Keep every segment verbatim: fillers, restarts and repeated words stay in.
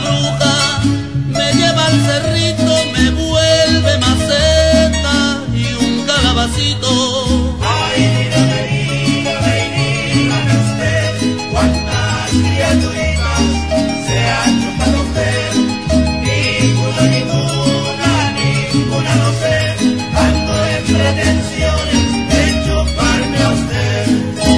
bruja me lleva al cerrito, me vuelve maceta y un calabacito. Ay, dígame, dígame, dígame usted, cuántas criaturitas se han chupado usted. Ninguna, ninguna, ninguna, no sé, ando en pretensiones de chuparme a usted.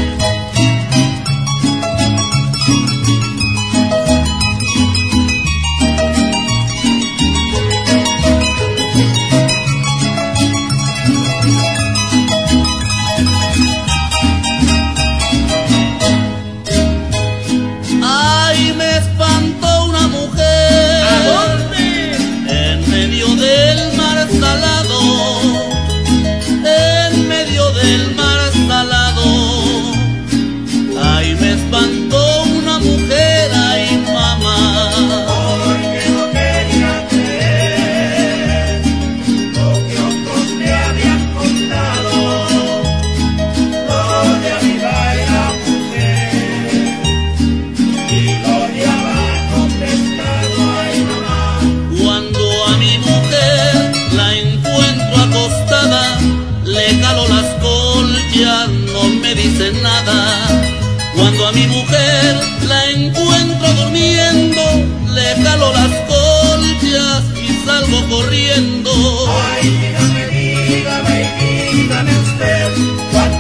Ay, me espantó una mujer. ¿A dónde? En medio del mar salado, en medio del mar salado. Ay, me espantó una mujer, ay, mamá. Porque no quería creer lo que otros me habían contado, lo de arriba era mujer y lo de abajo pescado, ay mamá. Cuando a mi mujer la encuentro acostada, le calo las colchas, no me dice nada. Cuando a mi mujer la encuentro durmiendo, le calo las colchas y salgo corriendo. Ay, dígame, dígame, dígame usted, cuántas